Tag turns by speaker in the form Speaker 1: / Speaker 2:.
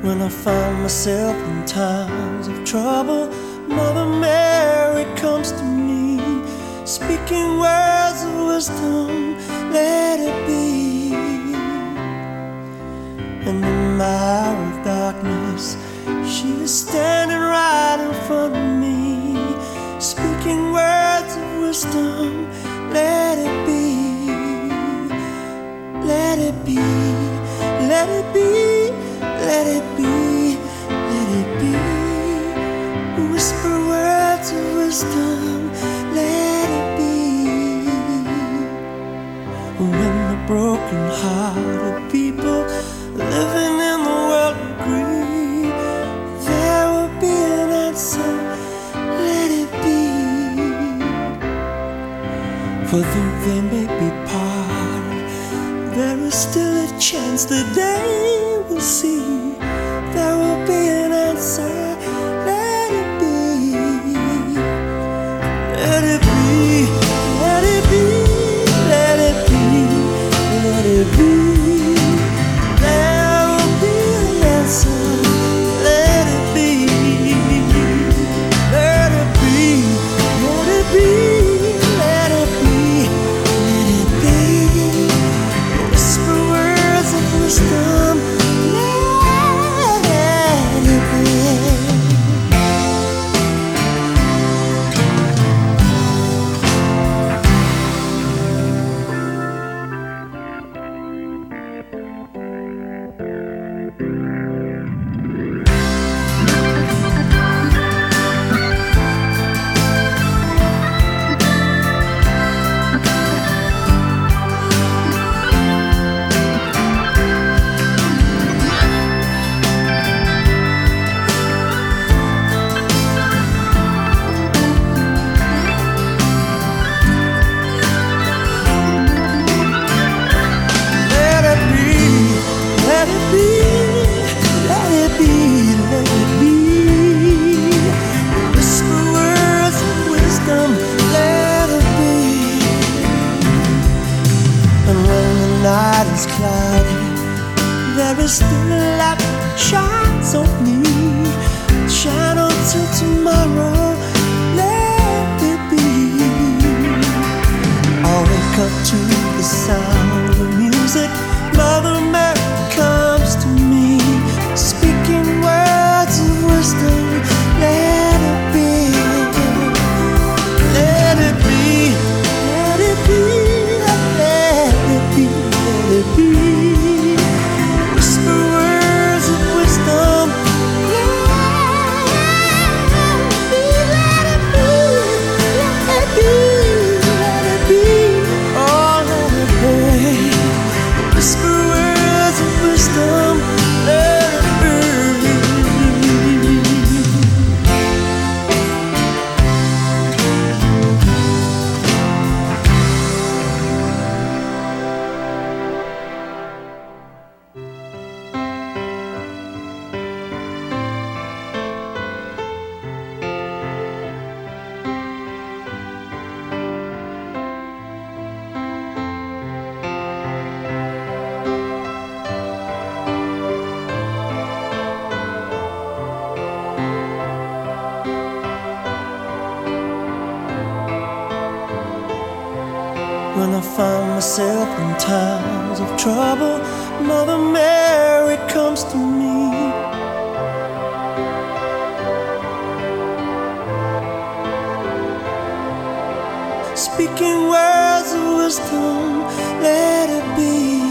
Speaker 1: When I find myself in times of trouble, Mother Mary comes to me, speaking words of wisdom, let it be. And in my hour of darkness, she is standing right in front of me, speaking words of wisdom, let it be. Let it be, let it be, let it be, let it be. Whisper words of wisdom, let it be. When the broken-hearted people living in the world agree, there will be an answer, let it be. For though they may be parted, there is still a chance that they will see. There will be an answer, let it be. Let it be, let it be, let it be, let it be. There will be an answer, let it be. Let it be, let it be, let it be, let it be. Whisper words of wisdom, let it be. Is cloudy, there is still a light that shines on me. Shine on till tomorrow, let it be. I'll wake up to the sound of music. Mother Mary comes to me, speaking words of wisdom, let it be. Let it be, let it be, let it be. Let it be. Whisper words of wisdom, let it be, let it be, let it be, oh let it be. Whisper words of wisdom, let it be. When I find myself in times of trouble, Mother Mary comes to me, speaking words of wisdom, let it be.